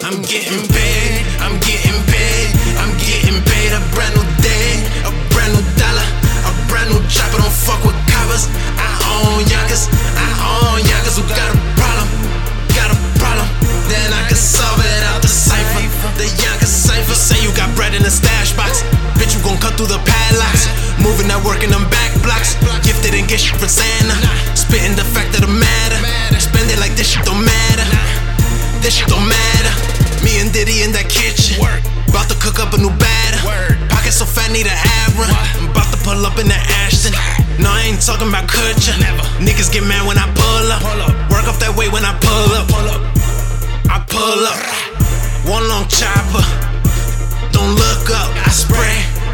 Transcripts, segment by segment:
I'm getting paid, I'm getting paid, I'm getting paid. A brand new day, a brand new dollar, a brand new chopper. Don't fuck with coppers. I own youngers who got a problem, then I can solve it out the cipher. The youngest cipher. Say you got bread in the stash box, bitch, you gon' cut through the padlocks. Moving that work in them back blocks. Gifted and get shit from Santa. Spitting the fact of the matter. Spend it like this shit don't matter. This shit don't matter. Me and Diddy in that kitchen. About to cook up a new batter. Pocket so fat, need an ab run. I'm about to pull up in that Ashton. No, I ain't talking about Kutcher. Niggas get mad when I pull up. Work off that weight when I pull up. I pull up. One long chopper. Don't look up. I spray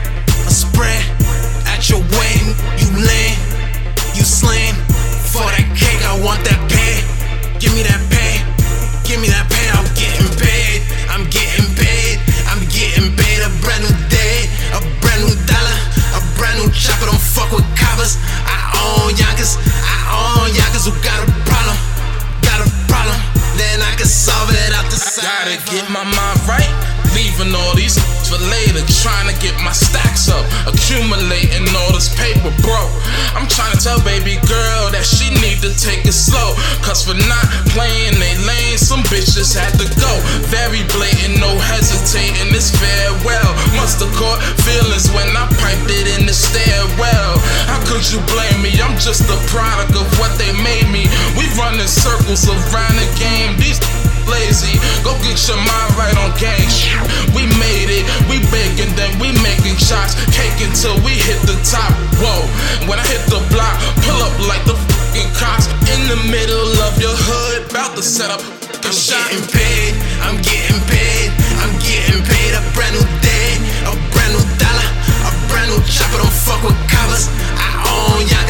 at your way. You lame, you slain. For that cake, I want that pay. Give me that pay. Give me that pay. I'm getting paid. I'm getting paid. I'm getting paid. A brand new day, a brand new dollar, a brand new chopper. Don't fuck with coppers. I own youngers who got a problem, then I can solve it out the side. Gotta get my mind right, leaving all these for later. Trying to get my stacks up, accumulating all this paper, bro. I'm trying to tell baby girl that she need to take it slow, cause for not playing they lane, some bitches had to go. Very blatant, no hesitating, it's farewell. Must've caught feelings when I piped it in the stairwell. How could you blame me? I'm just a product of what they made me. We run in circles around the game. These lazy, go get your mind right on gang shit. We made it, we baking, then we making shots, cake until we hit the top. Whoa, when I hit the block, pull up like the fucking cops in the middle of your hood, about to set up a shot. I'm getting paid, I'm getting paid, I'm getting paid. A brand new day, a brand new dollar, a brand new chopper. Don't fuck with coppers. I own young